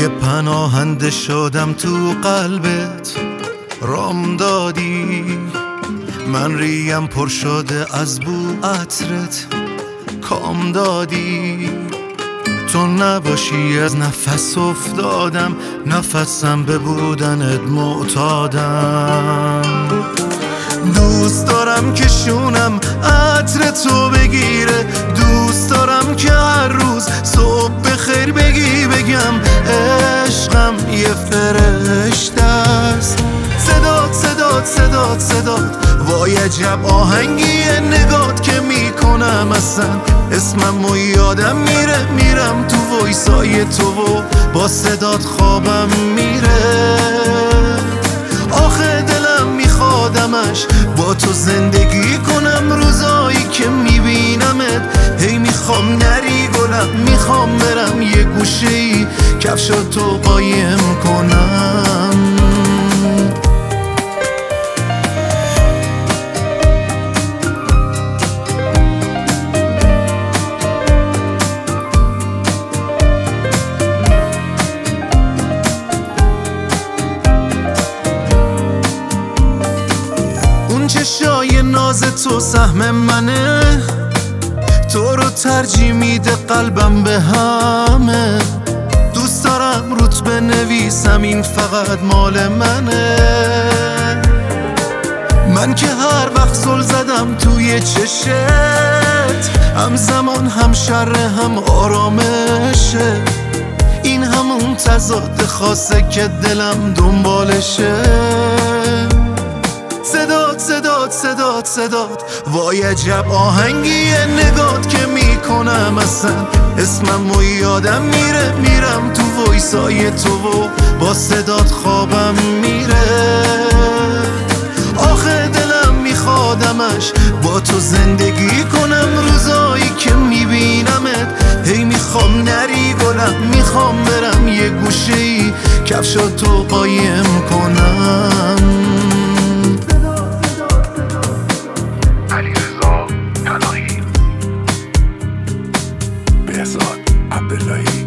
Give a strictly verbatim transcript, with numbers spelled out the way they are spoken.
پناهنده شدم تو قلبت، رام دادی. من ریم پر شده از بو عطرت، کام دادی. تو نباشی از نفس افتادم، نفسم به بودنت معتادم. دوست دارم که شونم عطر تو بگیره، دوست دارم که هر روز صبح بخیر بگی، بگم عشقم یه فرشته است. صدات صدات صدات صدات وای عجب آهنگیه، نگات که میکنم اصلا اسمم و یادم میره. میرم تو وایسای تو و با صدات خوابم میره. آخه دلم میخوادمش با تو زندگی کنم، روزایی که میبینمت هی میخوام نری گلم. میخوام برم یه گوشه‌ای کفشاتو قایم کنم. چشای ناز تو سهم منه، تو رو ترجیح میده قلبم به همه. دوست دارم روت بنویسم این فقط مال منه. من که هر وقت زل زدم توی چشت، همزمان هم شر هم آرامشه. این همون تضاد خاصه که دلم دنبالشه. صدات صدات صدات صدات وای عجب آهنگیه، نگات که میکنم اصلا اسمم و یادم میره. میرم تو وایسای تو و با صدات خوابم میره. آخه دلم میخوادمش با تو زندگی کنم، روزایی که میبینمت هی میخوام نری گلم. میخوام برم یه گوشه‌ای کفشاتو قایم کنم. عبداللهی